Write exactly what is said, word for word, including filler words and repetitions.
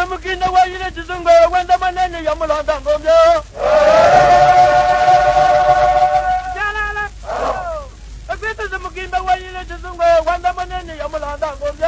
Mukina wa yile chizungo wenda manene ya mulanda ngomyo. Jalala. Akwita Mukina wa yile chizungo wenda manene ya mulanda ngomyo.